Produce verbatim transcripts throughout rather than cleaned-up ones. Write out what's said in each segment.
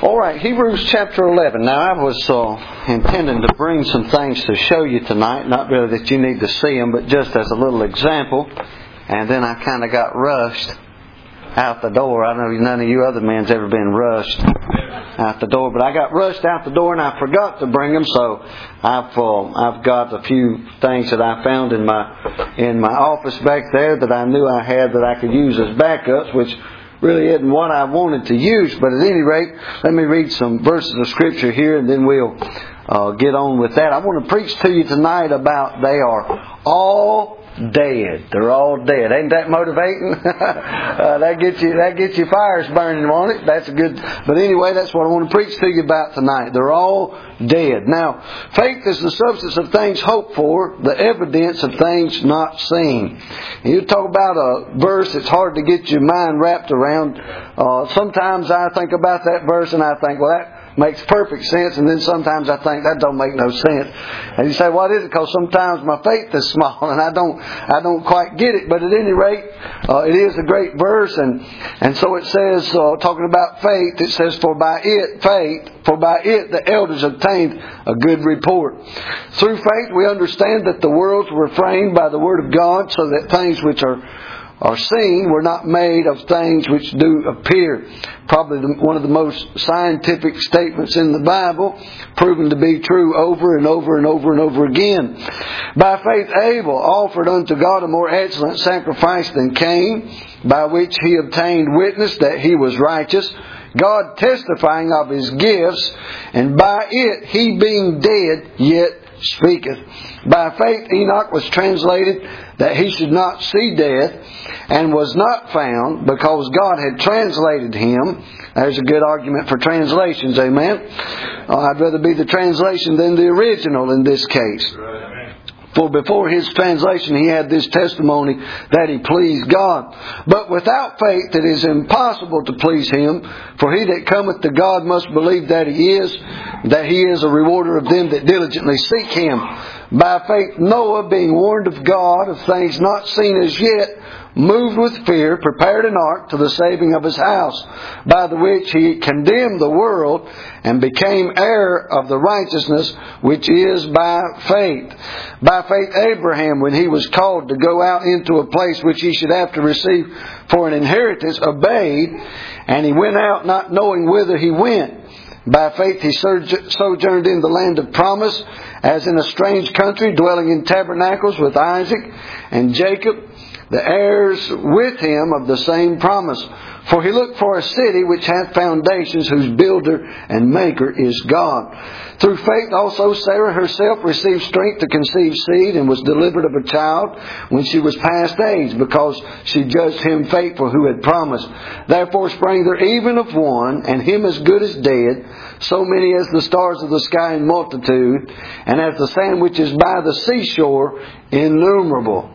All right, Hebrews chapter eleven. Now, I was uh, intending to bring some things to show you tonight. Not really that you need to see them, but just as a little example. And then I kind of got rushed out the door. I know none of you other men's ever been rushed out the door, but I got rushed out the door and I forgot to bring them. So I've uh, I've got a few things that I found in my in my office back there that I knew I had that I could use as backups, which really isn't what I wanted to use. But at any rate, let me read some verses of Scripture here, and then we'll uh, get on with that. I want to preach to you tonight about they are all dead. They're all dead. Ain't that motivating? uh, that gets you. That gets your fires burning on it. That's a good. But anyway, that's what I want to preach to you about tonight. They're all dead. Now, faith is the substance of things hoped for, the evidence of things not seen. And you talk about a verse that's hard to get your mind wrapped around. Uh, sometimes I think about that verse and I think, well, that makes perfect sense, and then sometimes I think that don't make no sense. And you say, what is it? Because sometimes my faith is small and I don't I don't quite get it. But at any rate, uh, it is a great verse, and and so it says, uh, talking about faith, it says, for by it, faith, for by it the elders obtained a good report. Through faith we understand that the worlds were framed by the word of God, so that things which are are seen were not made of things which do appear. Probably the, one of the most scientific statements in the Bible, proven to be true over and over and over and over again. By faith Abel offered unto God a more excellent sacrifice than Cain, by which he obtained witness that he was righteous, God testifying of his gifts, and by it he being dead yet speaketh. By faith Enoch was translated that he should not see death, and was not found, because God had translated him. There's a good argument for translations, amen? Uh, I'd rather be the translation than the original in this case. For before his translation he had this testimony that he pleased God. But without faith it is impossible to please him. For he that cometh to God must believe that he is, that he is a rewarder of them that diligently seek him. By faith Noah, being warned of God of things not seen as yet, moved with fear, prepared an ark to the saving of his house, by the which he condemned the world, and became heir of the righteousness which is by faith. By faith Abraham, when he was called to go out into a place which he should have to receive for an inheritance, obeyed, and he went out not knowing whither he went. By faith he sojourned in the land of promise, as in a strange country, dwelling in tabernacles with Isaac and Jacob, the heirs with him of the same promise. For he looked for a city which hath foundations, whose builder and maker is God. Through faith also Sarah herself received strength to conceive seed, and was delivered of a child when she was past age, because she judged him faithful who had promised. Therefore sprang there even of one, and him as good as dead, so many as the stars of the sky in multitude, and as the sand which is by the seashore innumerable.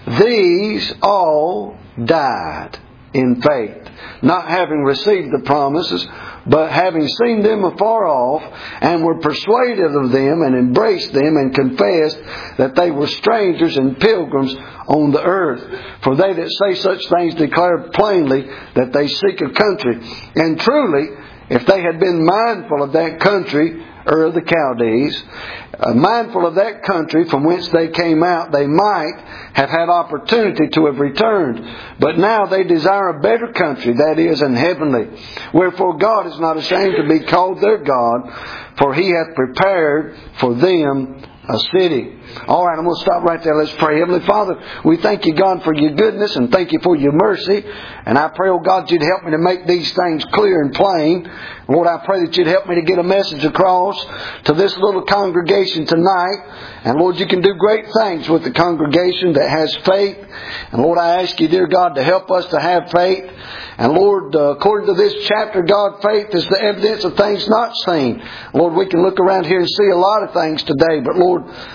These all died in faith, not having received the promises, but having seen them afar off, and were persuaded of them, and embraced them, and confessed that they were strangers and pilgrims on the earth. For they that say such things declare plainly that they seek a country. And truly, if they had been mindful of that country, Ur of the Chaldees, uh, mindful of that country from whence they came out, they might have had opportunity to have returned. But now they desire a better country, that is, an heavenly. Wherefore God is not ashamed to be called their God, for he hath prepared for them a city. All right, I'm going to stop right there. Let's pray. Heavenly Father, we thank you, God, for your goodness, and thank you for your mercy. And I pray, oh God, you'd help me to make these things clear and plain. Lord, I pray that you'd help me to get a message across to this little congregation tonight. And Lord, you can do great things with the congregation that has faith. And Lord, I ask you, dear God, to help us to have faith. And Lord, uh, according to this chapter, God, faith is the evidence of things not seen. Lord, we can look around here and see a lot of things today. But Lord, I feel like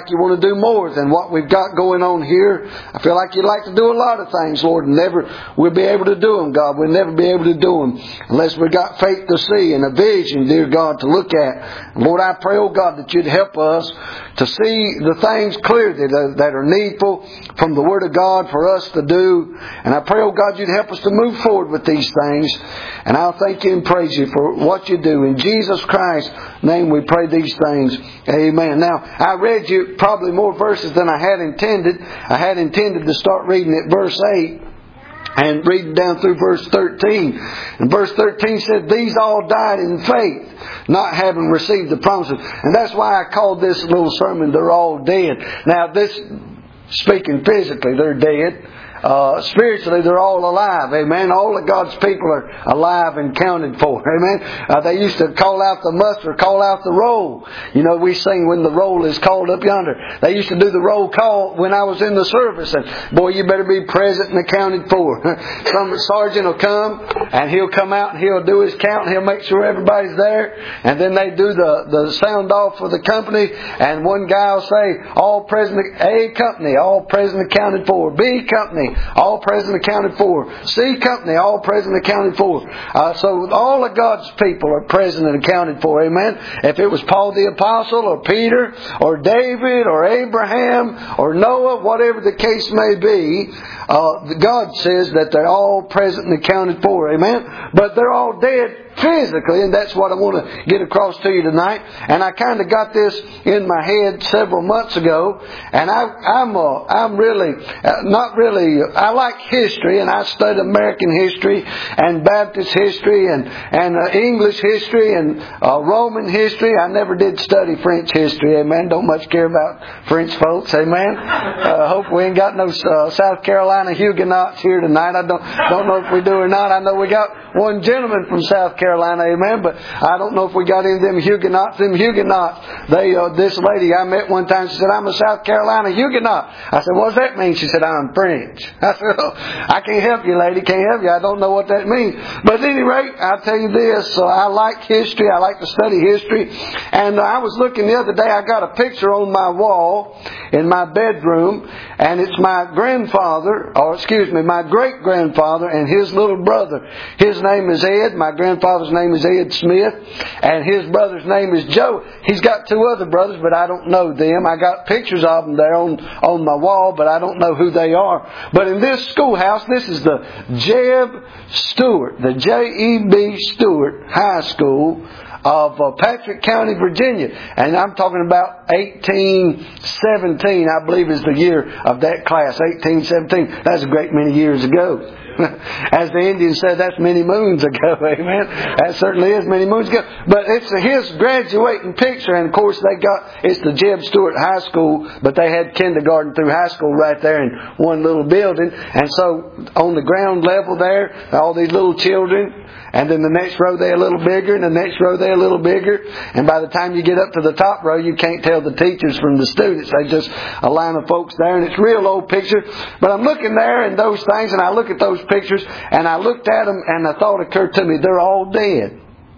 like you want to do more than what we've got going on here. I feel like you'd like to do a lot of things, Lord, and never we'll be able to do them, God. We'll never be able to do them unless we've got faith to see and a vision, dear God, to look at. Lord, I pray, oh God, that you'd help us to see the things clearly that, that are needful from the Word of God for us to do. And I pray, oh God, you'd help us to move forward with these things. And I'll thank you and praise you for what you do. In Jesus Christ's name we pray these things. Amen. Now, I read you probably more verses than I had intended. I had intended to start reading at verse eight. And reading down through verse thirteen. And verse thirteen said, these all died in faith, not having received the promises. And that's why I called this little sermon, They're All Dead. Now this, speaking physically, they're dead. Uh, spiritually, they're all alive. Amen. All of God's people are alive and counted for. Amen. Uh, they used to call out the muster, call out the roll. You know, we sing when the roll is called up yonder. They used to do the roll call when I was in the service. And boy, you better be present and accounted for. Some sergeant will come and he'll come out and he'll do his count and he'll make sure everybody's there. And then they do the, the sound off for the company. And one guy will say, all present, A company, all present accounted for. B company, all present accounted for. C company, all present accounted for. Uh, so all of God's people are present and accounted for. Amen. If it was Paul the Apostle or Peter or David or Abraham or Noah, whatever the case may be, uh, God says that they're all present and accounted for. Amen. But they're all dead physically, and that's what I want to get across to you tonight. And I kind of got this in my head several months ago, and I, I'm uh, I'm really uh, not really. I like history, and I studied American history and Baptist history and and uh, English history and uh, Roman history. I never did study French history. Amen. Don't much care about French folks. Amen. Uh, hope we ain't got no uh, South Carolina Huguenots here tonight. I don't don't know if we do or not. I know we got one gentleman from South Carolina, amen, but I don't know if we got any of them Huguenots. Them Huguenots, they, uh, this lady I met one time, she said, I'm a South Carolina Huguenot. I said, what does that mean? She said, I'm French. I said, oh, I can't help you, lady, can't help you. I don't know what that means. But at any rate, I'll tell you this, uh, I like history, I like to study history, and uh, I was looking the other day, I got a picture on my wall in my bedroom, and it's my grandfather, or excuse me, my great-grandfather and his little brother. His name is Ed. My grandfather's name is Ed Smith. And his brother's name is Joe. He's got two other brothers, but I don't know them. I got pictures of them there on, on my wall, but I don't know who they are. But in this schoolhouse, this is the Jeb Stewart, the J E B Stewart High School of uh, Patrick County, Virginia. And I'm talking about eighteen seventeen, I believe is the year of that class. eighteen seventeen. That's a great many years ago. As the Indians said, that's many moons ago. Amen. That certainly is many moons ago. But it's his graduating picture, and of course they got, it's the Jeb Stewart High School, but they had kindergarten through high school right there in one little building. And so on the ground level there, all these little children, and then the next row they're a little bigger, and the next row they're a little bigger. And by the time you get up to the top row, you can't tell the teachers from the students. They just a line of folks there, and it's a real old picture. But I'm looking there and those things, and I look at those pictures, and I looked at them, and the thought occurred to me, they're all dead.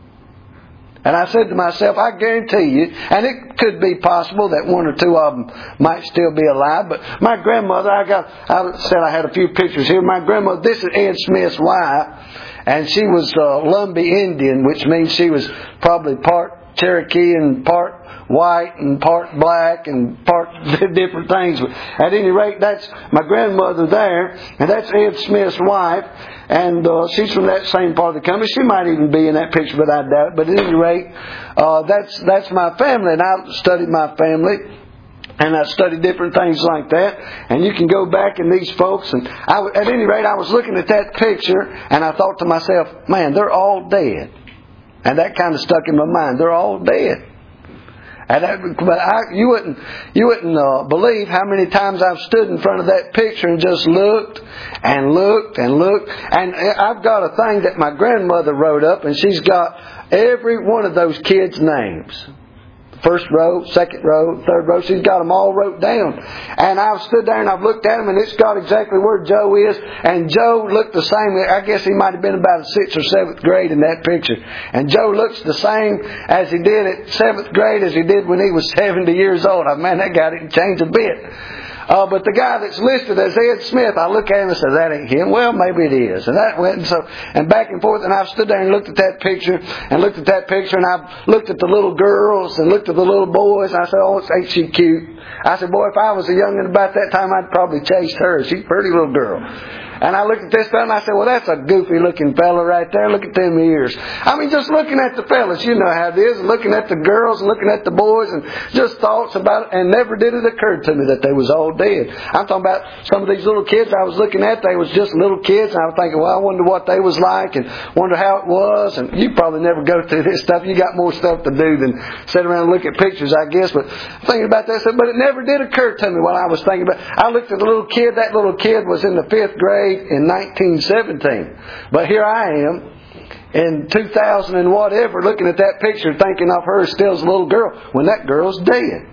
And I said to myself, I guarantee you, and it could be possible that one or two of them might still be alive, but my grandmother, I got, I said I had a few pictures here. My grandmother, this is Ed Smith's wife, and she was uh, Lumbee Indian, which means she was probably part Cherokee and part white and part black and part different things. At any rate, that's my grandmother there, and that's Ed Smith's wife, and uh, she's from that same part of the country. She might even be in that picture, but I doubt it. But at any rate, uh, that's that's my family, and I studied my family. And I studied different things like that. And you can go back in these folks. And I, at any rate, I was looking at that picture, and I thought to myself, man, they're all dead. And that kind of stuck in my mind. They're all dead. And that, but I, you wouldn't, you wouldn't uh, believe how many times I've stood in front of that picture and just looked and looked and looked. And I've got a thing that my grandmother wrote up, and she's got every one of those kids' names. first row, second row, third row. She's got them all wrote down. And I've stood there and I've looked at them, and it's got exactly where Joe is. And Joe looked the same. I guess he might have been about a sixth or seventh grade in that picture. And Joe looks the same as he did at seventh grade as he did when he was seventy years old. I Man, that guy didn't change a bit. Uh, but the guy that's listed as Ed Smith, I look at him and say, that ain't him. Well, maybe it is. And that went and so, and back and forth, and I've stood there and looked at that picture, and looked at that picture, and I've looked at the little girls, and looked at the little boys, and I said, oh, ain't she cute? I said, boy, if I was a youngin' about that time, I'd probably chase her. She's a pretty little girl. And I looked at this fella and I said, well, that's a goofy looking fella right there. Look at them ears. I mean, just looking at the fellas, you know how it is. Looking at the girls, and looking at the boys, and just thoughts about it. And never did it occur to me that they was all dead. I'm talking about some of these little kids I was looking at. They was just little kids. And I was thinking, well, I wonder what they was like and wonder how it was. And you probably never go through this stuff. You got more stuff to do than sit around and look at pictures, I guess. But thinking about that stuff, but it never did occur to me while I was thinking about it. I looked at the little kid. That little kid was in the fifth grade in nineteen seventeen. But here I am in two thousand and whatever looking at that picture thinking of her still as a little girl when that girl's dead.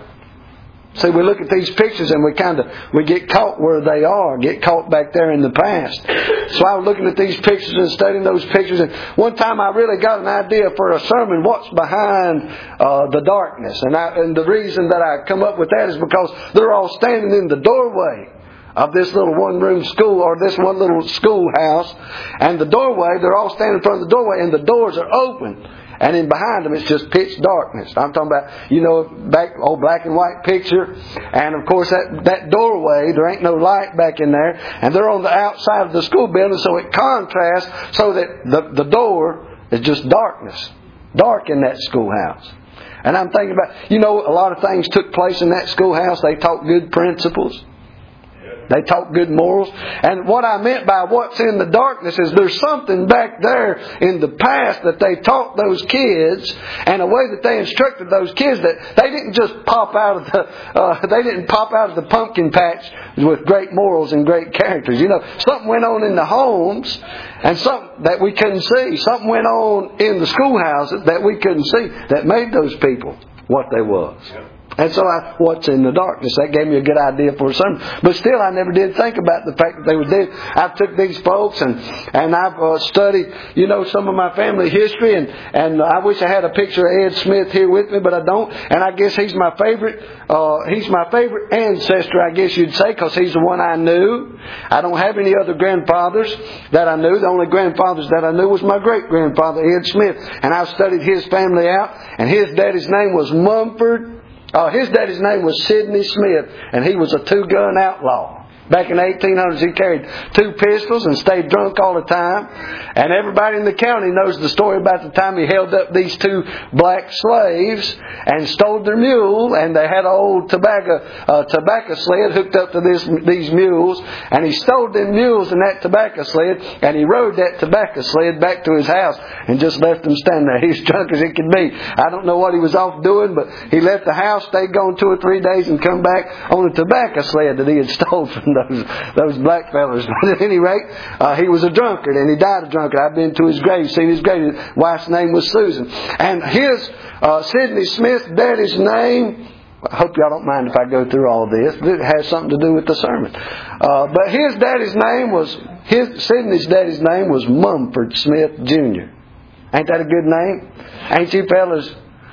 See, we look at these pictures and we kind of, we get caught where they are, get caught back there in the past. So I was looking at these pictures and studying those pictures, and one time I really got an idea for a sermon, what's behind uh, the darkness. And, I, and the reason that I come up with that is because they're all standing in the doorway of this little one-room school, or this one little schoolhouse. And the doorway, they're all standing in front of the doorway, and the doors are open. And in behind them, it's just pitch darkness. I'm talking about, you know, back old black and white picture. And of course, that, that doorway, there ain't no light back in there. And they're on the outside of the school building, so it contrasts so that the, the door is just darkness. Dark in that schoolhouse. And I'm thinking about, you know, a lot of things took place in that schoolhouse. They taught good principles. They taught good morals. And what I meant by what's in the darkness is there's something back there in the past that they taught those kids, and a way that they instructed those kids that they didn't just pop out of the uh, they didn't pop out of the pumpkin patch with great morals and great characters. You know, something went on in the homes, and something that we couldn't see. Something went on in the schoolhouses that we couldn't see that made those people what they was. And so I, what's in the darkness? That gave me a good idea for a sermon. But still, I never did think about the fact that they were dead. I took these folks and, and I've uh, studied, you know, some of my family history. And, and I wish I had a picture of Ed Smith here with me, but I don't. And I guess he's my favorite, uh, he's my favorite ancestor, I guess you'd say, because he's the one I knew. I don't have any other grandfathers that I knew. The only grandfathers that I knew was my great-grandfather, Ed Smith. And I've studied his family out. And his daddy's name was Mumford. Uh, his daddy's name was Sidney Smith, and he was a two-gun outlaw. Back in the eighteen hundreds, he carried two pistols and stayed drunk all the time. And everybody in the county knows the story about the time he held up these two black slaves and stole their mule. And they had an old tobacco uh, tobacco sled hooked up to this these mules. And he stole them mules in that tobacco sled, and he rode that tobacco sled back to his house and just left them standing there. He was drunk as it could be. I don't know what he was off doing, but he left the house, stayed gone two or three days, and come back on a tobacco sled that he had stole from those those black fellas. But at any rate, uh, he was a drunkard, and he died a drunkard. I've been to his grave, seen his grave. His wife's name was Susan. And his uh, Sidney Smith's daddy's name, I hope y'all don't mind if I go through all of this, but it has something to do with the sermon. Uh, but his daddy's name was, his Sidney's daddy's name was Mumford Smith Junior Ain't that a good name? Ain't you fellas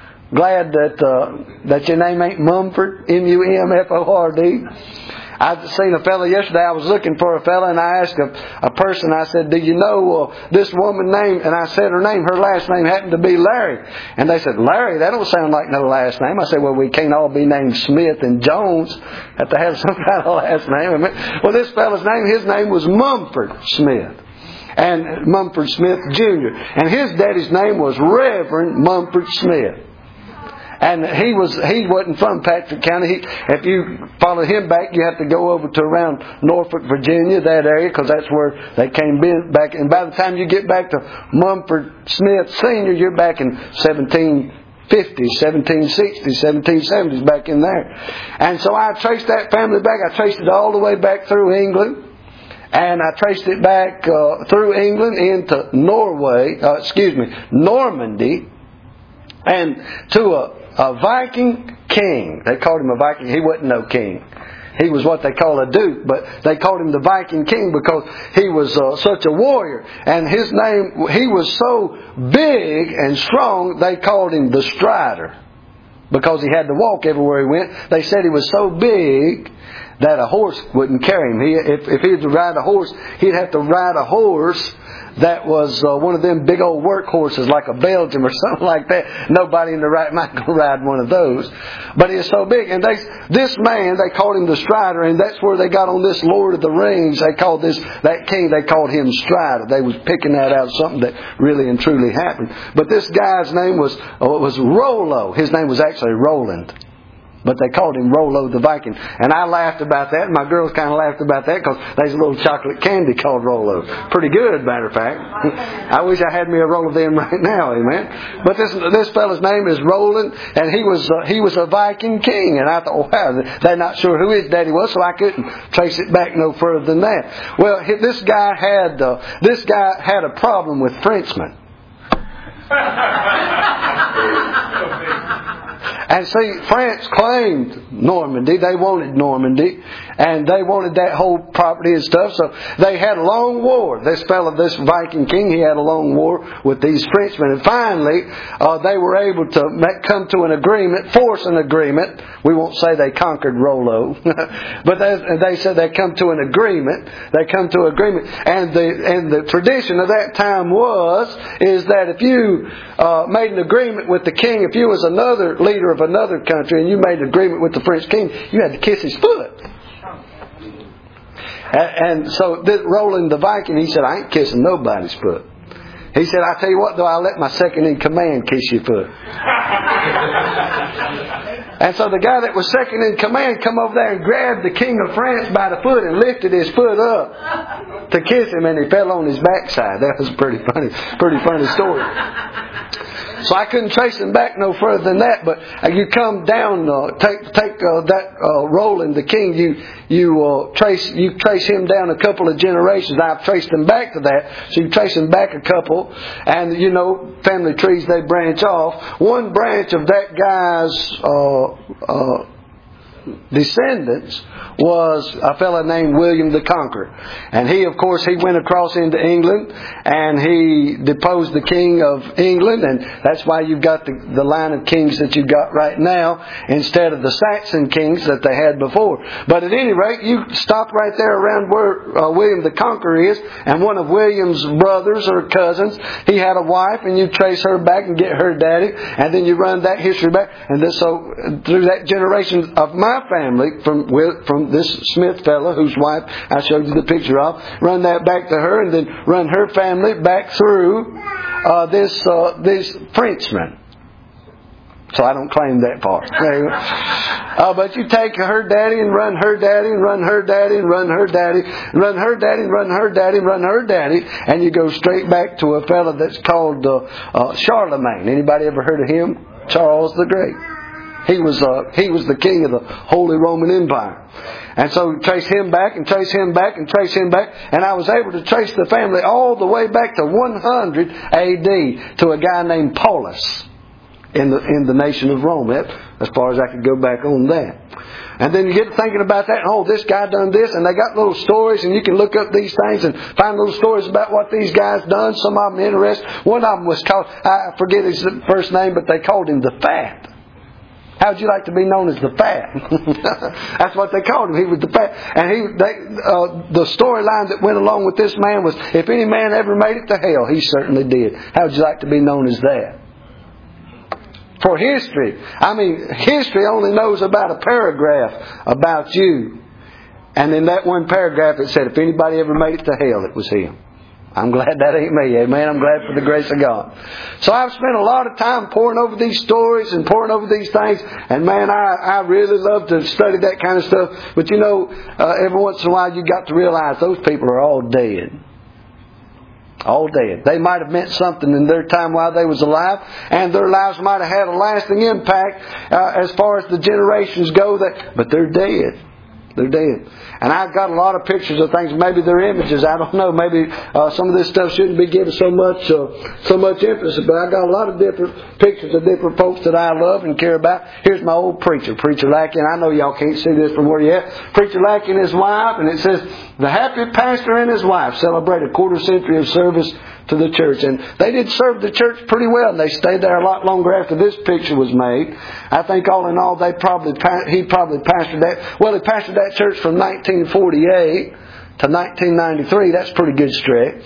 glad that uh, that your name ain't Mumford, M U M F O R D? I seen a fellow yesterday. I was looking for a fellow, and I asked a, a person, I said, do you know uh, this woman name? And I said her name. Her last name happened to be Larry. And they said, Larry? That don't sound like no last name. I said, well, we can't all be named Smith and Jones. Have to have some kind of last name. Well, this fellow's name, his name was Mumford Smith. And Mumford Smith Junior And his daddy's name was Reverend Mumford Smith. And he was he wasn't from Patrick County. He, if you follow him back, you have to go over to around Norfolk, Virginia, that area, because that's where they came back. And by the time you get back to Mumford Smith Senior, you're back in seventeen fifties, seventeen sixties, seventeen seventies, back in there. And so I traced that family back. I traced it all the way back through England. And I traced it back uh, through England into Norway, uh, excuse me, Normandy, and to a a Viking king. They called him a Viking. He wasn't no king. He was what they call a duke, but they called him the Viking king because he was uh, such a warrior. And his name, he was so big and strong, they called him the Strider. Because he had to walk everywhere he went. They said he was so big that a horse wouldn't carry him. He, if, if he had to ride a horse, he'd have to ride a horse that was uh, one of them big old work horses like a Belgium or something like that. Nobody in the right mind could ride one of those. But he was so big. And they, this man, they called him the Strider, and that's where they got on this Lord of the Rings. They called this, that king, they called him Strider. They was picking that out of something that really and truly happened. But this guy's name was, oh, it was Rollo. His name was actually Roland. But they called him Rollo the Viking. And I laughed about that. And my girls kind of laughed about that because there's a little chocolate candy called Rollo. Pretty good, matter of fact. I wish I had me a roll of them right now, amen. But this this fellow's name is Roland. And he was uh, he was a Viking king. And I thought, wow, they're not sure who his daddy was, so I couldn't trace it back no further than that. Well, this guy had uh, this guy had a problem with Frenchmen. And see, France claimed Normandy. They wanted Normandy. And they wanted that whole property and stuff. So they had a long war. This fellow, this Viking king, he had a long war with these Frenchmen. And finally, uh, they were able to make, come to an agreement, force an agreement. We won't say they conquered Rollo. But they, they said they come to an agreement. They come to an agreement. And the, and the tradition of that time was, is that if you uh, made an agreement with the king, if you was another leader of another country and you made an agreement with the French king, you had to kiss his foot. And, and so this Roland the Viking, he said, I ain't kissing nobody's foot. He said, I tell you what, though, I'll let my second in command kiss your foot. And so the guy that was second in command come over there and grabbed the king of France by the foot and lifted his foot up to kiss him, and he fell on his backside. That was a pretty funny, pretty funny story. So I couldn't trace him back no further than that. But you come down, uh, take take uh, that uh, Roland the king. You you uh, trace you trace him down a couple of generations. I've traced him back to that. So you trace him back a couple, and you know, family trees, they branch off. One branch of that guy's uh, uh, descendants was a fellow named William the Conqueror. And he, of course, he went across into England and he deposed the king of England, and that's why you've got the, the line of kings that you've got right now instead of the Saxon kings that they had before. But at any rate, you stop right there around where uh, William the Conqueror is, and one of William's brothers or cousins, he had a wife, and you trace her back and get her daddy, and then you run that history back, and this, so through that generation of my family, from from this Smith fellow whose wife I showed you the picture of, run that back to her, and then run her family back through uh, this uh, this Frenchman. So I don't claim that part. uh, but you take her daddy and run her daddy and run her daddy and run her daddy, and run her daddy and run her daddy and run her daddy, and you go straight back to a fellow that's called uh, uh, Charlemagne. Anybody ever heard of him? Charles the Great. He was uh, he was the king of the Holy Roman Empire. And so trace him back and trace him back and trace him back. And I was able to trace the family all the way back to one hundred A D to a guy named Paulus in the in the nation of Rome. That, as far as I could go back on that. And then you get thinking about that, and oh, this guy done this, and they got little stories, and you can look up these things and find little stories about what these guys done. Some of them interesting. One of them was called, I forget his first name, but they called him the Fat. How'd you like to be known as the Fat? That's what they called him. He was the Fat. And he, they, uh, the storyline that went along with this man was, if any man ever made it to hell, he certainly did. How'd you like to be known as that? For history. I mean, history only knows about a paragraph about you. And in that one paragraph it said, if anybody ever made it to hell, it was him. I'm glad that ain't me, amen. I'm glad for the grace of God. So I've spent a lot of time poring over these stories and poring over these things. And man, I, I really love to study that kind of stuff. But you know, uh, every once in a while you got to realize those people are all dead. All dead. They might have meant something in their time while they was alive, and their lives might have had a lasting impact uh, as far as the generations go. That, but they're dead. They're dead. And I've got a lot of pictures of things. Maybe they're images. I don't know. Maybe uh, some of this stuff shouldn't be given so much uh, so much emphasis. But I got a lot of different pictures of different folks that I love and care about. Here's my old preacher, Preacher Lackey. And I know y'all can't see this from where you're at. Preacher Lackey and his wife. And it says, the happy pastor and his wife celebrate a quarter century of service to the church. And they did serve the church pretty well. And they stayed there a lot longer after this picture was made. I think all in all, they probably he probably pastored that. Well, he pastored that church from nineteen forty-eight to nineteen ninety-three. That's a pretty good stretch.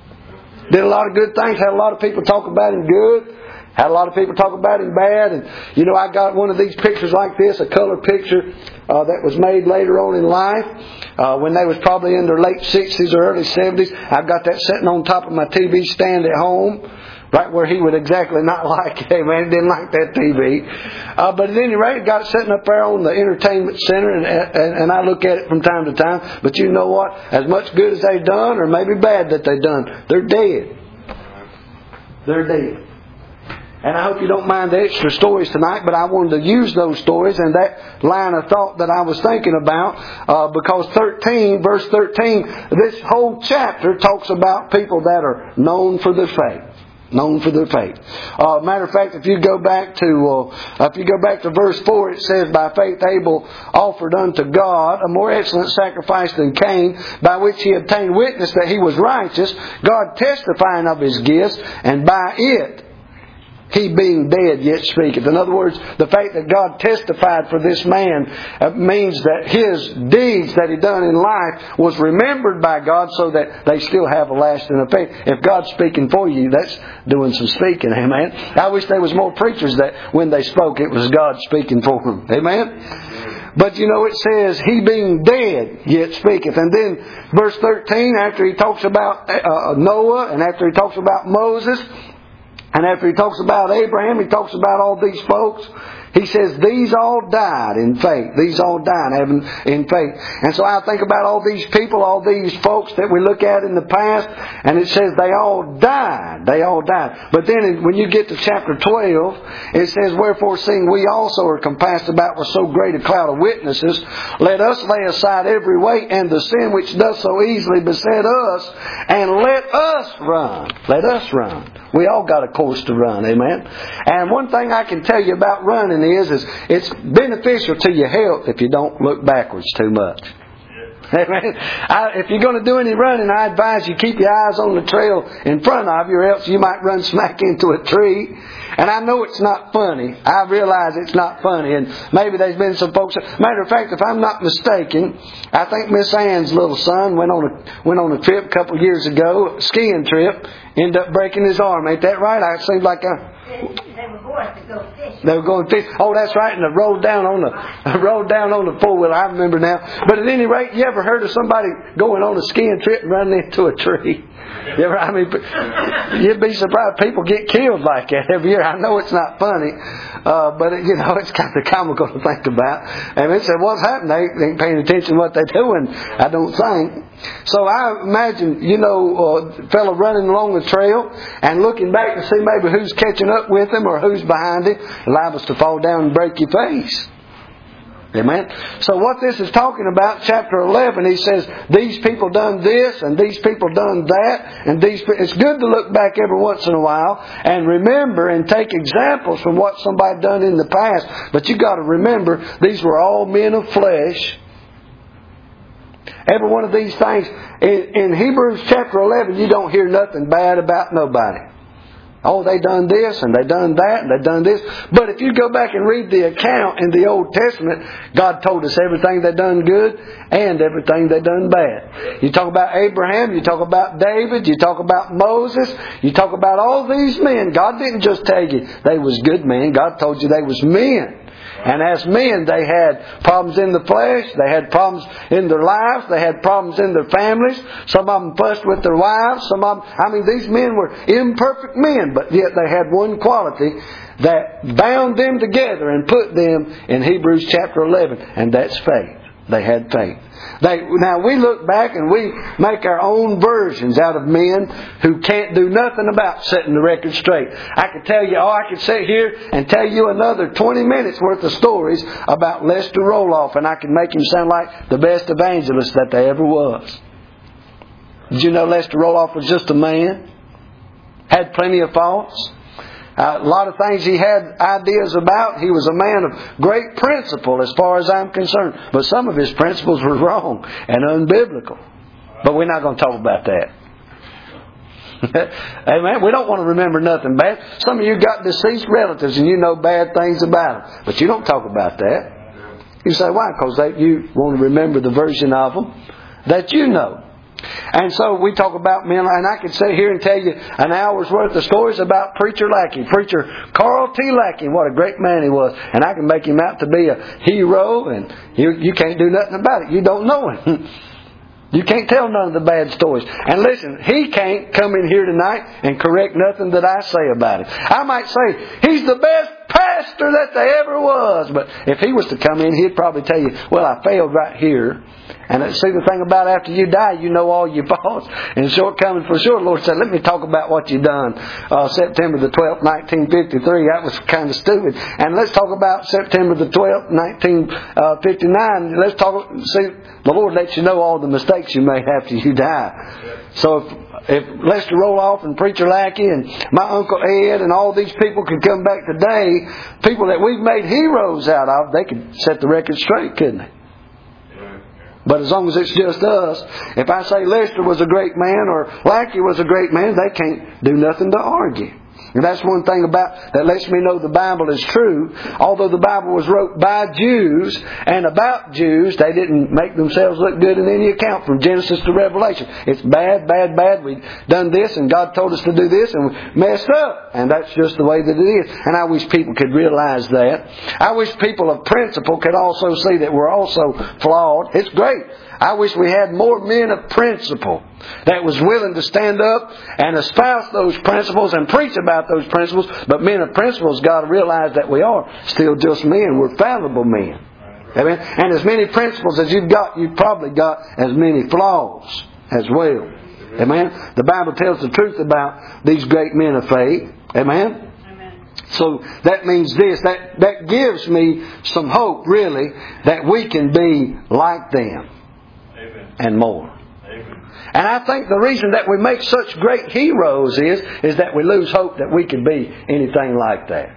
Did a lot of good things. Had a lot of people talk about him good. Had a lot of people talk about him bad. And, you know, I got one of these pictures like this, a color picture uh, that was made later on in life. Uh, when they was probably in their late sixties or early seventies. I've got that sitting on top of my T V stand at home. Right where he would exactly not like it. Man, he didn't like that T V. Uh, but at any rate, got it sitting up there on the entertainment center, and, and, and I look at it from time to time. But you know what? As much good as they've done, or maybe bad that they've done, they're dead. They're dead. And I hope you don't mind the extra stories tonight, but I wanted to use those stories and that line of thought that I was thinking about, uh, because thirteen, verse thirteen, this whole chapter talks about people that are known for their faith. Known for their faith. Uh, matter of fact, if you go back to uh, if you go back to verse four, it says, "By faith Abel offered unto God a more excellent sacrifice than Cain, by which he obtained witness that he was righteous, God testifying of his gifts, and by it he being dead yet speaketh." In other words, the fact that God testified for this man uh, means that his deeds that he done in life was remembered by God, so that they still have a lasting effect. If God's speaking for you, that's doing some speaking. Amen. I wish there was more preachers that when they spoke, it was God speaking for them. Amen. But you know, it says, he being dead yet speaketh. And then verse thirteen, after he talks about uh, Noah, and after he talks about Moses, and after he talks about Abraham, he talks about all these folks. He says, these all died in faith. These all died having in faith. And so I think about all these people, all these folks that we look at in the past, and it says they all died. They all died. But then when you get to chapter twelve, it says, "Wherefore, seeing we also are compassed about with so great a cloud of witnesses, let us lay aside every weight and the sin which does so easily beset us, and let us run." Let us run. We all got a course to run, amen? And one thing I can tell you about running is, is it's beneficial to your health if you don't look backwards too much. Amen. I, if you're going to do any running, I advise you keep your eyes on the trail in front of you, or else you might run smack into a tree. And I know it's not funny. I realize it's not funny. And maybe there's been some folks. Matter of fact, if I'm not mistaken, I think Miss Ann's little son went on a went on a trip a couple of years ago, a skiing trip, ended up breaking his arm. Ain't that right? I seemed like a. They were going to go fishing. They were going fishing. Oh, that's right. And they rolled down on the rolled down on the four wheeler. I remember now. But at any rate, you ever heard of somebody going on a skiing trip and running into a tree? You ever, I mean, you'd be surprised people get killed like that every year. I know it's not funny, uh, but it, you know, it's kind of comical to think about. And it said, what's happening? They ain't paying attention to what they're doing, I don't think. So I imagine, you know, a fellow running along the trail and looking back to see maybe who's catching up with him or who's behind him, liable to fall down and break your face. Amen. So what this is talking about, chapter eleven, he says, these people done this and these people done that, and these. It's good to look back every once in a while and remember and take examples from what somebody done in the past. But you got to remember, these were all men of flesh. Every one of these things in, in Hebrews chapter eleven, you don't hear nothing bad about nobody. Oh, they done this and they done that and they done this. But if you go back and read the account in the Old Testament, God told us everything they done good and everything they done bad. You talk about Abraham, you talk about David, you talk about Moses, you talk about all these men. God didn't just tell you they was good men. God told you they was men. And as men, they had problems in the flesh. They had problems in their lives. They had problems in their families. Some of them fussed with their wives. Some of them, I mean, these men were imperfect men, but yet they had one quality that bound them together and put them in Hebrews chapter eleven, and that's faith. They had faith. They, now we look back and we make our own versions out of men who can't do nothing about setting the record straight. I could tell you, oh, I could sit here and tell you another twenty minutes worth of stories about Lester Roloff, and I could make him sound like the best evangelist that there ever was. Did you know Lester Roloff was just a man? Had plenty of faults. Uh, a lot of things he had ideas about. He was a man of great principle as far as I'm concerned. But some of his principles were wrong and unbiblical. But we're not going to talk about that. Amen. We don't want to remember nothing bad. Some of you got deceased relatives and you know bad things about them. But you don't talk about that. You say, why? Because you want to remember the version of them that you know. And so we talk about men, and I could sit here and tell you an hour's worth of stories about Preacher Lackey. Preacher Carl T. Lackey, what a great man he was. And I can make him out to be a hero, and you, you can't do nothing about it. You don't know him. You can't tell none of the bad stories. And listen, he can't come in here tonight and correct nothing that I say about him. I might say, he's the best pastor that there ever was. But if he was to come in, he'd probably tell you, well, I failed right here. And see, the thing about after you die, you know all your faults and shortcomings for sure. The Lord said, let me talk about what you've done. Uh, September the twelfth, nineteen fifty-three. That was kind of stupid. And let's talk about September the twelfth, nineteen fifty-nine. Let's talk, see, the Lord lets you know all the mistakes you made after you die. So if, if Lester Roloff and Preacher Lackey and my Uncle Ed and all these people could come back today, people that we've made heroes out of, they could set the record straight, couldn't they? But as long as it's just us, if I say Lester was a great man or Lackey was a great man, they can't do nothing to argue. And that's one thing about that lets me know the Bible is true. Although the Bible was wrote by Jews and about Jews, they didn't make themselves look good in any account from Genesis to Revelation. It's bad, bad, bad. We've done this and God told us to do this and we messed up. And that's just the way that it is. And I wish people could realize that. I wish people of principle could also see that we're also flawed. It's great. I wish we had more men of principle that was willing to stand up and espouse those principles and preach about those principles. But men of principles got to realize that we are still just men. We're fallible men. Amen. And as many principles as you've got, you've probably got as many flaws as well. Amen. The Bible tells the truth about these great men of faith. Amen. So that means this, that, that gives me some hope really that we can be like them. Amen. And more. Amen. And I think the reason that we make such great heroes is, is that we lose hope that we can be anything like that.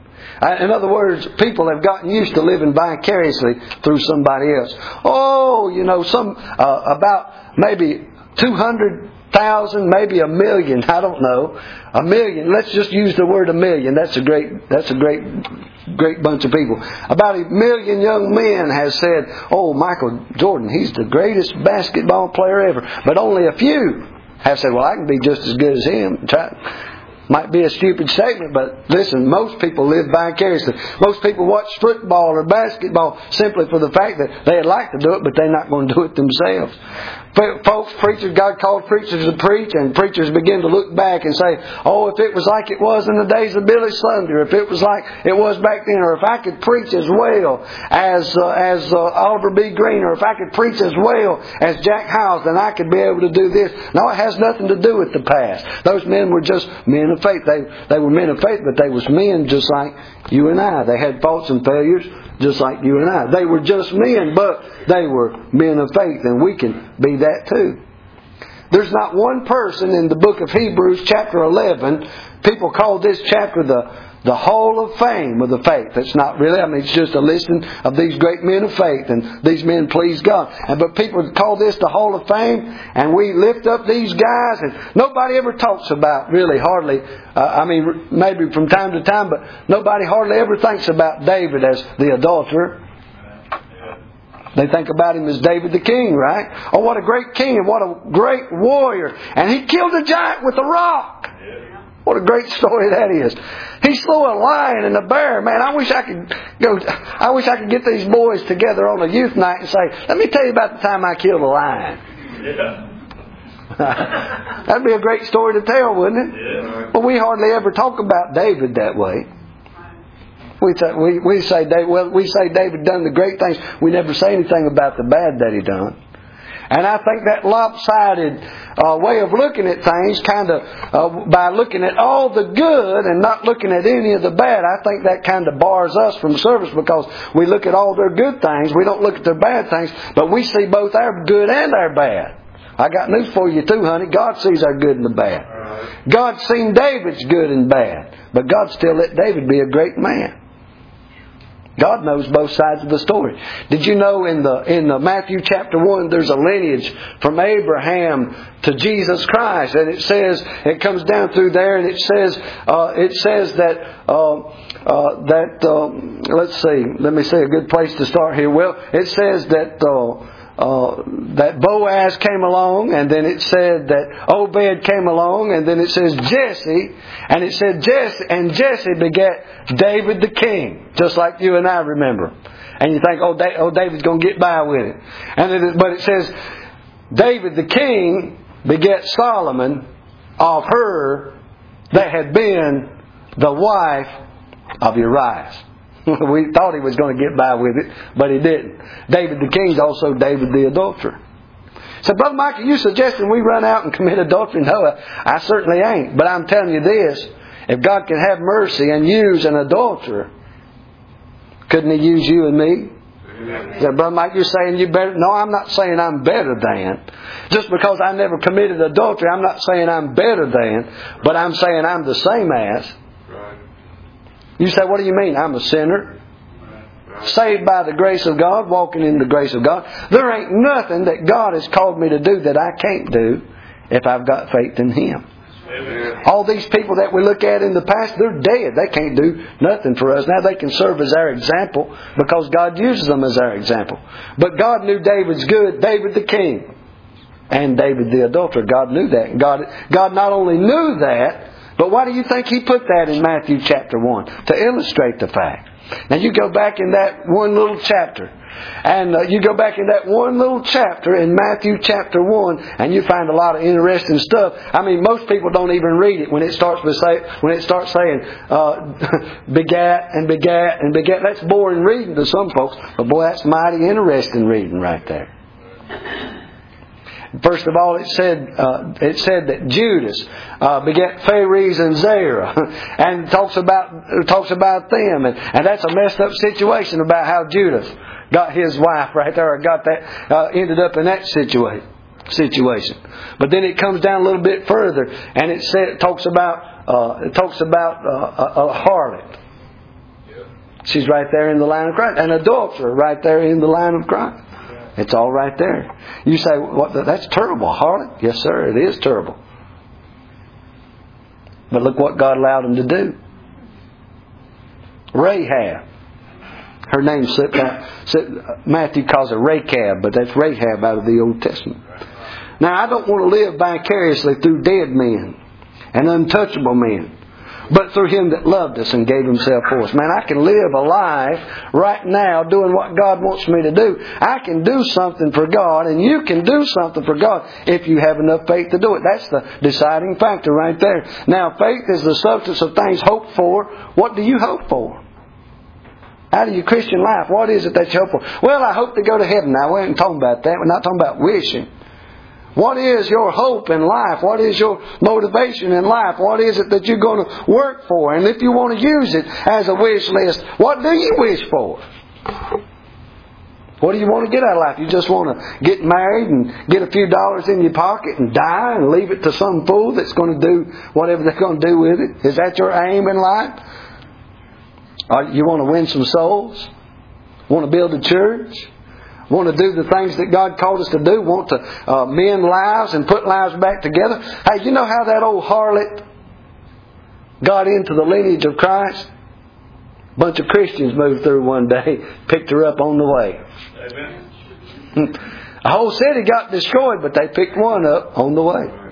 In other words, people have gotten used to living vicariously through somebody else. Oh, you know, some uh, about maybe two hundred thousand, maybe a million, I don't know. A million, let's just use the word a million. That's a great, that's a great, great bunch of people. About a million young men has said, oh, Michael Jordan, he's the greatest basketball player ever. But only a few have said, well, I can be just as good as him. Try. Might be a stupid statement, but listen, most people live vicariously. Most people watch football or basketball simply for the fact that they'd like to do it, but they're not going to do it themselves. Folks, preachers, God called preachers to preach, and preachers begin to look back and say, oh, if it was like it was in the days of Billy Sunday, or if it was like it was back then, or if I could preach as well as uh, as uh, Oliver B. Green, or if I could preach as well as Jack Hyles, then I could be able to do this. No, it has nothing to do with the past. Those men were just men of faith. They, they were men of faith, but they was men just like you and I. They had faults and failures just like you and I. They were just men, but they were men of faith, and we can be that too. There's not one person in the book of Hebrews chapter eleven, people call this chapter the the Hall of Fame of the faith. It's not really, I mean, it's just a listing of these great men of faith, and these men please God. And but people call this the Hall of Fame, and we lift up these guys, and nobody ever talks about, really, hardly, uh, I mean, maybe from time to time, but nobody hardly ever thinks about David as the adulterer. They think about him as David the king, right? Oh, what a great king and what a great warrior. And he killed a giant with a rock. What a great story that is. He slew a lion and a bear. Man, I wish I could go, I wish I could get these boys together on a youth night and say, let me tell you about the time I killed a lion. Yeah. That'd be a great story to tell, wouldn't it? Yeah. But we hardly ever talk about David that way. We, th- we, we say David, well, we say David done the great things. We never say anything about the bad that he done. And I think that lopsided uh, way of looking at things, kind of uh, by looking at all the good and not looking at any of the bad, I think that kind of bars us from service, because we look at all their good things, we don't look at their bad things, but we see both our good and our bad. I got news for you too, honey. God sees our good and the bad. God's seen David's good and bad, but God still let David be a great man. God knows both sides of the story. Did you know in the in the Matthew chapter one, there's a lineage from Abraham to Jesus Christ, and it says, it comes down through there, and it says uh, it says that uh, uh, that um, let's see, let me see a good place to start here. Well, it says that. Uh, Uh, that Boaz came along, and then it said that Obed came along, and then it says Jesse, and it said Jesse, and Jesse begat David the king, just like you and I remember. And you think, oh, da- oh David's going to get by with it. And it, but it says David the king begat Solomon of her that had been the wife of Uriah. We thought he was going to get by with it, but he didn't. David the king's also David the adulterer. So, Brother Mike, are you suggesting we run out and commit adultery? No, I certainly ain't. But I'm telling you this, if God can have mercy and use an adulterer, couldn't He use you and me? Amen. So, Brother Mike, you're saying you better... No, I'm not saying I'm better than. Just because I never committed adultery, I'm not saying I'm better than, but I'm saying I'm the same as. You say, what do you mean? I'm a sinner. Saved by the grace of God, walking in the grace of God. There ain't nothing that God has called me to do that I can't do if I've got faith in Him. Amen. All these people that we look at in the past, they're dead. They can't do nothing for us. Now they can serve as our example because God uses them as our example. But God knew David's good, David the king, and David the adulterer. God knew that. God, God not only knew that, but why do you think He put that in Matthew chapter one? To illustrate the fact. Now you go back in that one little chapter. And uh, you go back in that one little chapter in Matthew chapter one, and you find a lot of interesting stuff. I mean, most people don't even read it when it starts with say, when it starts saying uh, begat and begat and begat. That's boring reading to some folks. But boy, that's mighty interesting reading right there. First of all, it said uh, it said that Judas uh, begat Phares and Zerah, and talks about talks about them, and, and that's a messed up situation about how Judas got his wife right there, or got that uh, ended up in that situation. Situation, but then it comes down a little bit further, and it said it talks about uh, it talks about uh, a, a harlot. She's right there in the line of Christ, an adulterer right there in the line of Christ. It's all right there. You say, "What? That's terrible, harlot." Yes, sir, it is terrible. But look what God allowed him to do. Rahab. Her name slipped out. Matthew calls her Rachab, but that's Rahab out of the Old Testament. Now, I don't want to live vicariously through dead men and untouchable men, but through Him that loved us and gave Himself for us. Man, I can live a life right now doing what God wants me to do. I can do something for God, and you can do something for God if you have enough faith to do it. That's the deciding factor right there. Now, faith is the substance of things hoped for. What do you hope for? Out of your Christian life, what is it that you hope for? Well, I hope to go to heaven. Now, we ain't talking about that. We're not talking about wishing. What is your hope in life? What is your motivation in life? What is it that you're going to work for? And if you want to use it as a wish list, what do you wish for? What do you want to get out of life? You just want to get married and get a few dollars in your pocket and die and leave it to some fool that's going to do whatever they're going to do with it? Is that your aim in life? Or you want to win some souls? Want to build a church? Want to do the things that God called us to do? Want to uh, mend lives and put lives back together? Hey, you know how that old harlot got into the lineage of Christ? A bunch of Christians moved through one day, picked her up on the way. Amen. A whole city got destroyed, but they picked one up on the way.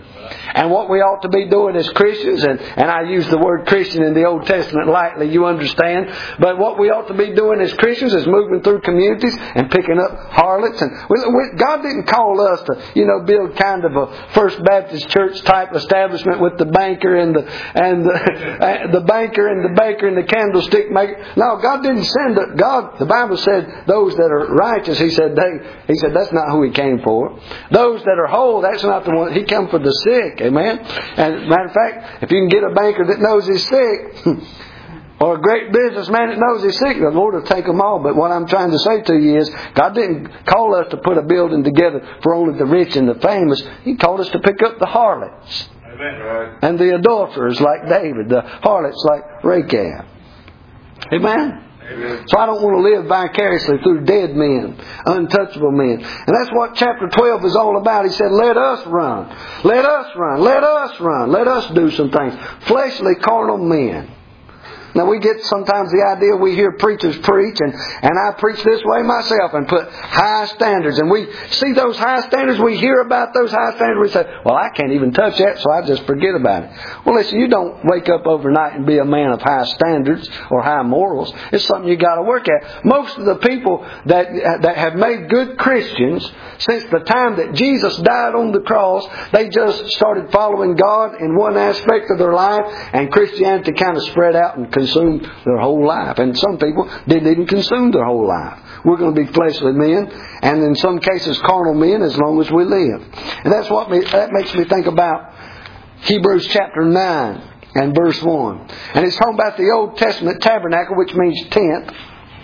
And what we ought to be doing as Christians, and, and I use the word Christian in the Old Testament lightly, you understand. But what we ought to be doing as Christians is moving through communities and picking up harlots. And we, we, God didn't call us to, you know, build kind of a First Baptist Church type establishment with the banker and the and the, the banker and the baker and the candlestick maker. No, God didn't send it. God, the Bible said, those that are righteous, He said, they, He said that's not who He came for. Those that are whole, that's not the one. He came for the sick. Amen. And matter of fact, if you can get a banker that knows he's sick, or a great businessman that knows he's sick, the Lord will take them all. But what I'm trying to say to you is, God didn't call us to put a building together for only the rich and the famous. He called us to pick up the harlots. Amen. And the adulterers like David, the harlots like Rahab. Amen. Amen. So I don't want to live vicariously through dead men, untouchable men. And that's what chapter twelve is all about. He said, let us run. Let us run. Let us run. Let us do some things. Fleshly, carnal men. Now we get sometimes the idea, we hear preachers preach, and, and I preach this way myself and put high standards. And we see those high standards, we hear about those high standards, we say, well, I can't even touch that, so I just forget about it. Well, listen, you don't wake up overnight and be a man of high standards or high morals. It's something you got to work at. Most of the people that, that have made good Christians, since the time that Jesus died on the cross, they just started following God in one aspect of their life, and Christianity kind of spread out and consumed their whole life. And some people didn't even consume their whole life. We're going to be fleshly men, and in some cases carnal men, as long as we live. And that's what me, that makes me think about Hebrews chapter nine and verse one. And it's talking about the Old Testament tabernacle, which means tent.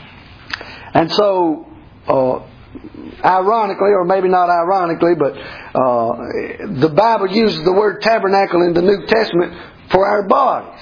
And so, uh, ironically, or maybe not ironically, but uh, the Bible uses the word tabernacle in the New Testament for our bodies.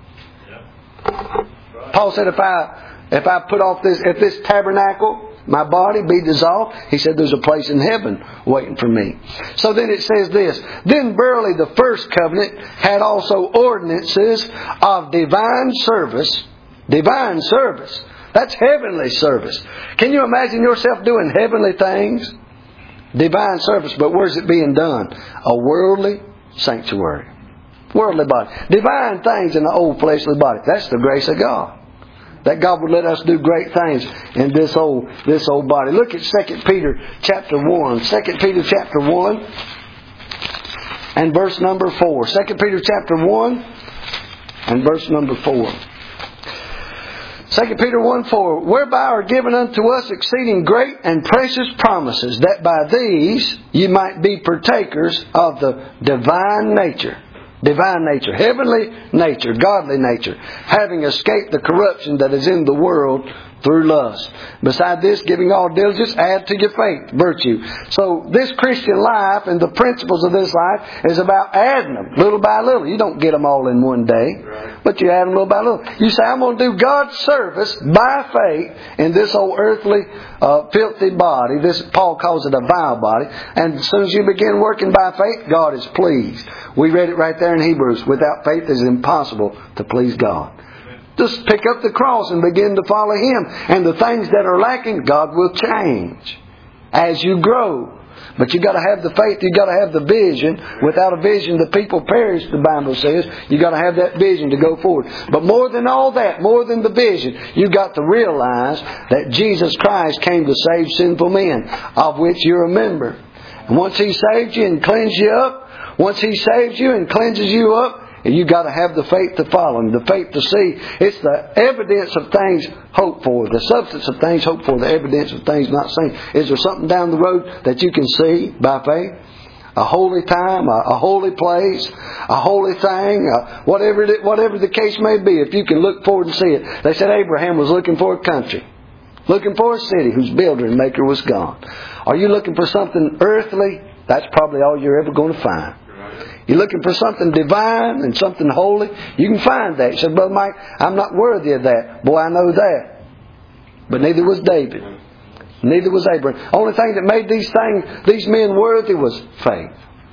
Paul said, if I if I put off this, if this tabernacle, my body, be dissolved, he said there's a place in heaven waiting for me. So then it says this, then verily the first covenant had also ordinances of divine service. Divine service. That's heavenly service. Can you imagine yourself doing heavenly things? Divine service, but where's it being done? A worldly sanctuary. Worldly body. Divine things in the old fleshly body. That's the grace of God. That God would let us do great things in this old this old body. Look at Second Peter chapter one. Second Peter chapter one and verse number four. Second Peter chapter one and verse number four. Second Peter one four, whereby are given unto us exceeding great and precious promises, that by these ye might be partakers of the divine nature. Divine nature, heavenly nature, godly nature, having escaped the corruption that is in the world through lust. Beside this, giving all diligence, add to your faith virtue. So this Christian life and the principles of this life is about adding them little by little. You don't get them all in one day, but you add them little by little. You say, I'm going to do God's service by faith in this old earthly, uh, filthy body. This Paul calls it a vile body. And as soon as you begin working by faith, God is pleased. We read it right there in Hebrews. Without faith, it is impossible to please God. Just pick up the cross and begin to follow Him. And the things that are lacking, God will change as you grow. But you got to have the faith, you got to have the vision. Without a vision, the people perish, the Bible says. You got to have that vision to go forward. But more than all that, more than the vision, you got to realize that Jesus Christ came to save sinful men, of which you're a member. And once He saved you and cleansed you up, once He saves you and cleanses you up, you got to have the faith to follow Him, the faith to see. It's the evidence of things hoped for, the substance of things hoped for, the evidence of things not seen. Is there something down the road that you can see by faith? A holy time, a, a holy place, a holy thing, uh, whatever it, whatever the case may be. If you can look forward and see it. They said Abraham was looking for a country, looking for a city whose builder and maker was gone. Are you looking for something earthly? That's probably all you're ever going to find. You're looking for something divine and something holy, you can find that. You said, Brother Mike, I'm not worthy of that. Boy, I know that. But neither was David. Neither was Abraham. The only thing that made these things, these men worthy was faith.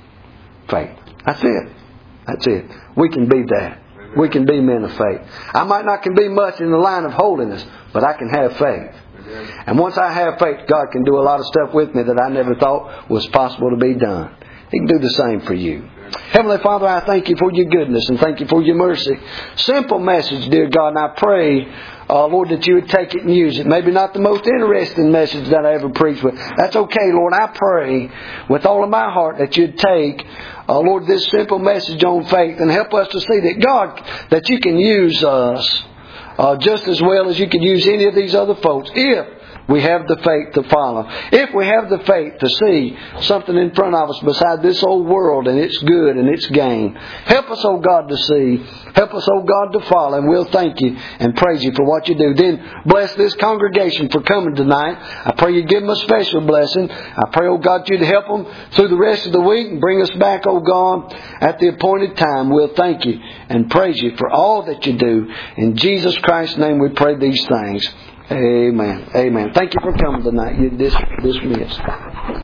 Faith. That's it. That's it. We can be that. We can be men of faith. I might not can be much in the line of holiness, but I can have faith. And once I have faith, God can do a lot of stuff with me that I never thought was possible to be done. He can do the same for you. Heavenly Father, I thank you for your goodness and thank you for your mercy. Simple message, dear God, and I pray, uh, Lord, that you would take it and use it. Maybe not the most interesting message that I ever preached, but that's okay, Lord. I pray with all of my heart that you'd take, uh, Lord, this simple message on faith and help us to see that, God, that you can use us uh, just as well as you can use any of these other folks if we have the faith to follow. If we have the faith to see something in front of us beside this old world and its good and its gain. Help us, oh God, to see. Help us, oh God, to follow. And we'll thank you and praise you for what you do. Then bless this congregation for coming tonight. I pray you give them a special blessing. I pray, oh God, you to help them through the rest of the week and bring us back, oh God, at the appointed time. We'll thank you and praise you for all that you do. In Jesus Christ's name we pray these things. Amen. Amen. Thank you for coming tonight. You're dis- dismissed.